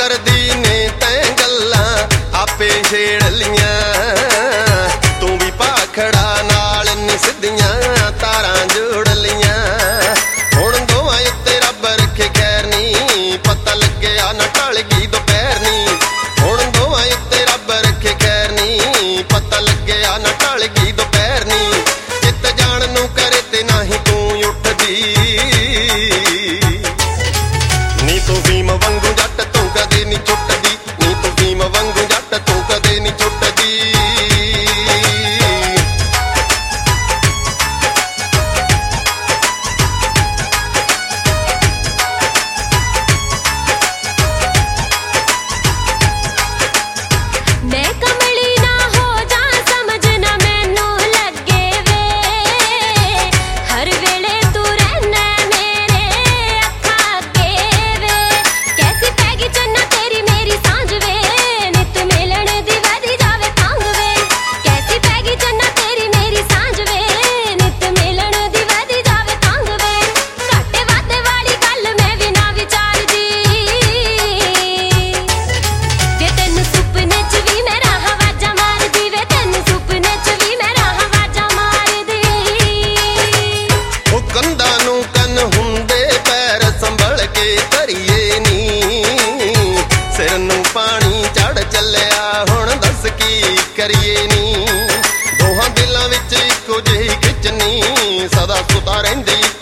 ਕਰਦੀ ਨੇ ਤੈਂ ਗੱਲਾਂ ਆਪੇ ਛੇੜ ਲੀਆਂ ਤੂੰ ਵੀ ਭਾਖੜਾ ਨਾਲ ਨੀ ਸਿੱਧੀਆਂ ਤਾਰਾਂ ਜੋੜ ਲੀਆਂ ਹੁਣ ਦੋਵਾਂ ਉੱਤੇ ਰੱਬ ਰੱਖੇ ਖੈਰ ਨੀ ਪਤਾ ਲੱਗਿਆ ਨਾ ਟਲ ਗਈ ਦੁਪਹਿਰ ਨੀ ਹੁਣ ਦੋਵਾਂ ਉੱਤੇ ਰੱਬ ਰੱਖੇ ਖੈਰ ਨੀ ਪਤਾ ਲੱਗਿਆ ਨਾ ਟਲ ਗਈ ਦੁਪਹਿਰ ਨੀ ਚਿੱਤ ਜਾਣ ਨੂੰ ਕਰੇ ਤੇ ਨਹੀਂ ਤੂੰ ਉੱਠਦੀ ਨੀ ਤੂੰ ਭੀਮ ਵਾਂਗੂ ਜੱਟ ਤੂੰ ਕਦੇ ਨੀ ਛੁੱਟਦੀ ਨੀ ਤੂੰ ਭੀਮ ਵਾਂਗੂ ਜੱਟ ਤੂੰ ਕਦੇ ਨੀ ਛੁੱਟਦੀ ਸਿਰ ਨੂੰ ਪਾਣੀ ਚੜ ਚੱਲਿਆ ਹੁਣ ਦੱਸ ਕੀ ਕਰੀਏ ਨੀ ਦੋਹਾਂ ਦਿਲਾਂ ਵਿੱਚ ਇੱਕੋ ਜਿਹੀ ਖਿੱਚਣੀ ਸਦਾ ਸੁਤਾ ਰਹਿੰਦੀ